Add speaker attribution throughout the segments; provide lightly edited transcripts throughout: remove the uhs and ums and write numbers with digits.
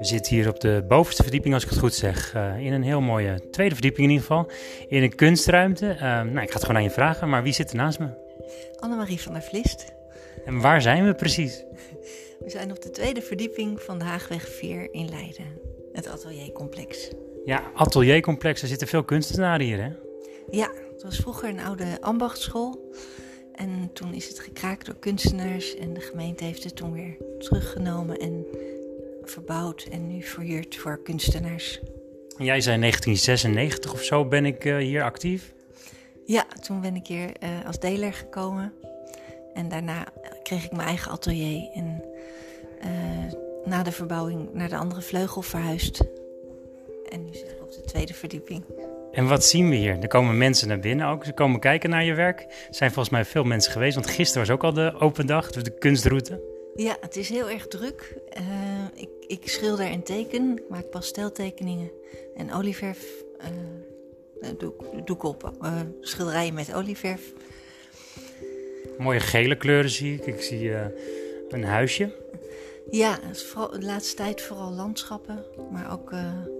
Speaker 1: We zitten hier op de bovenste verdieping, als ik het goed zeg. In een heel mooie tweede verdieping in ieder geval. In een kunstruimte. Ik ga het gewoon aan je vragen, maar wie zit er naast me?
Speaker 2: Annemarie van der Vlist.
Speaker 1: En waar zijn we precies?
Speaker 2: We zijn op de tweede verdieping van de Haagweg 4 in Leiden. Het ateliercomplex.
Speaker 1: Ja, ateliercomplex. Er zitten veel kunstenaren hier, hè?
Speaker 2: Ja, het was vroeger een oude ambachtsschool. En toen is het gekraakt door kunstenaars. En de gemeente heeft het toen weer teruggenomen en verbouwd. En nu verhuurd voor kunstenaars.
Speaker 1: Jij zei 1996 of zo ben ik hier actief.
Speaker 2: Ja, toen ben ik hier als deler gekomen. En daarna kreeg ik mijn eigen atelier. En na de verbouwing naar de andere vleugel verhuisd. En nu zit ik op de tweede verdieping.
Speaker 1: En wat zien we hier? Er komen mensen naar binnen ook. Ze komen kijken naar je werk. Er zijn volgens mij veel mensen geweest. Want gisteren was ook al de open dag, dus de kunstroute.
Speaker 2: Ja, het is heel erg druk. Ik schilder en teken. Ik maak pasteltekeningen. En olieverf. Doe ik op schilderijen met olieverf.
Speaker 1: Mooie gele kleuren zie ik. Ik zie een huisje.
Speaker 2: Ja, vooral, de laatste tijd vooral landschappen. Maar ook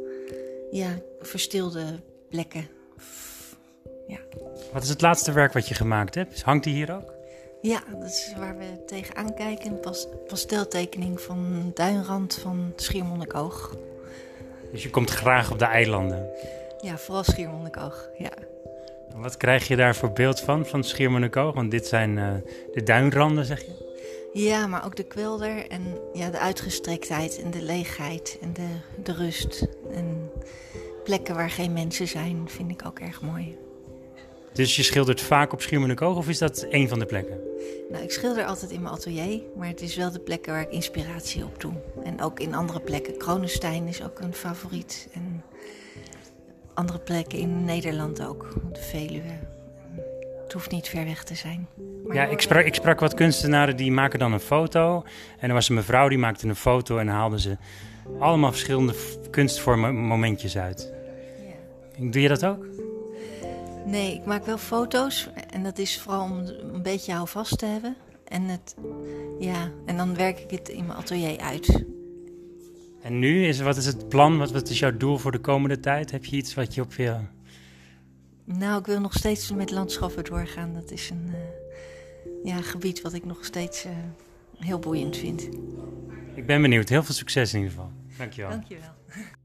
Speaker 2: verstilde plekken. Ja.
Speaker 1: Wat is het laatste werk wat je gemaakt hebt? Hangt die hier ook?
Speaker 2: Ja, dat is waar we tegenaan kijken. Een pasteltekening van Duinrand van Schiermonnikoog.
Speaker 1: Dus je komt graag op de eilanden?
Speaker 2: Ja, vooral Schiermonnikoog, ja.
Speaker 1: Wat krijg je daar voor beeld van Schiermonnikoog? Want dit zijn de duinranden, zeg je?
Speaker 2: Ja, maar ook de kwelder en ja, de uitgestrektheid en de leegheid en de rust. En plekken waar geen mensen zijn vind ik ook erg mooi.
Speaker 1: Dus je schildert vaak op Schiermonnikoog of is dat één van de plekken?
Speaker 2: Nou, ik schilder altijd in mijn atelier, maar het is wel de plekken waar ik inspiratie op doe. En ook in andere plekken. Kronenstein is ook een favoriet. En andere plekken in Nederland ook, de Veluwe. Het hoeft niet ver weg te zijn. Maar
Speaker 1: ja, ik sprak wat kunstenaren die maken dan een foto. En er was een mevrouw die maakte een foto en haalden ze allemaal verschillende kunstvormen momentjes uit.
Speaker 2: Ja.
Speaker 1: Doe je dat ook?
Speaker 2: Nee, ik maak wel foto's. En dat is vooral om een beetje houvast te hebben. En dan werk ik het in mijn atelier uit.
Speaker 1: En nu, wat is het plan? Wat is jouw doel voor de komende tijd? Heb je iets wat je op je...
Speaker 2: Nou, ik wil nog steeds met landschappen doorgaan. Dat is een gebied wat ik nog steeds heel boeiend vind.
Speaker 1: Ik ben benieuwd. Heel veel succes in ieder geval. Dankjewel.
Speaker 2: Dankjewel.